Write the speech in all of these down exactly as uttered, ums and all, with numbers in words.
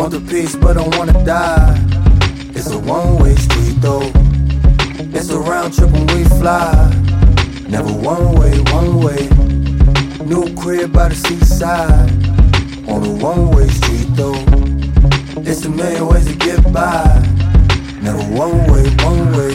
Want the peace but don't wanna die. It's a one-way street though. It's a round trip when we fly. Never one way, one way. New crib by the seaside. On a one-way street though. It's a million ways to get by. Never one way, one way.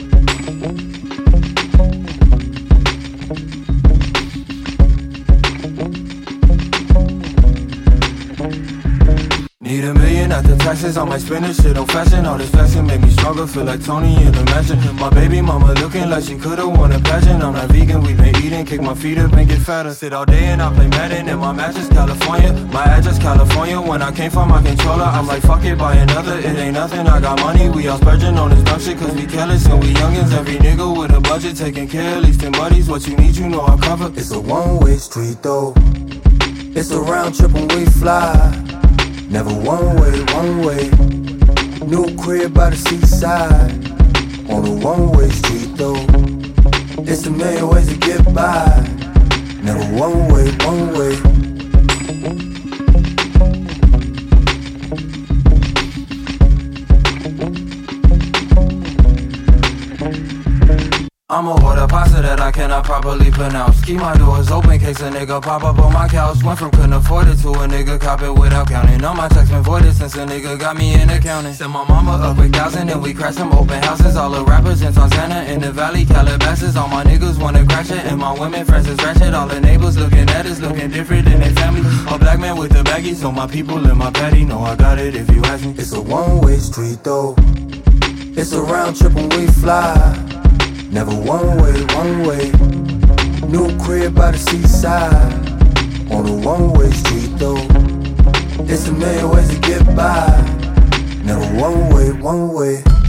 Need a million after taxes, I might spend this shit on fashion. All this fashion make me stronger, feel like Tony in a mansion. My baby mama looking like she could've won a pageant. I'm not vegan, we been eating, kick my feet up and get fatter. Sit all day and I play Madden in my mattress, California. My address, California, when I came from my controller. I'm like, fuck it, buy another, it ain't nothing, I got money. We all splurging on this dumb shit cause we careless and we youngins. Every nigga with a budget, taking care, at least in buddies. What you need, you know I cover. It's a one-way street though. It's a round trip when we fly. Never one way, one way. New crib by the seaside. On a one-way street though. It's a million ways to get by. Never one way, one way. I'ma order pasta that I cannot properly pronounce. Keep my doors open in case a nigga pop up on my couch. Went from couldn't afford it to a nigga cop it without counting. All my checks been voided since a nigga got me in accounting. Sent my mama up a thousand and we crashed some open houses. All the rappers in Tarzana in the valley, Calabasas. All my niggas wanna crash it and my women friends is ratchet. All the neighbors looking at us, looking different than their family. A black man with the baggies, so my people in my patty know I got it if you ask me. It's a one-way street though. It's a round trip when we fly. Never one way, one way. New crib by the seaside. On a one-way street though. It's a million ways to get by. Never one way, one way.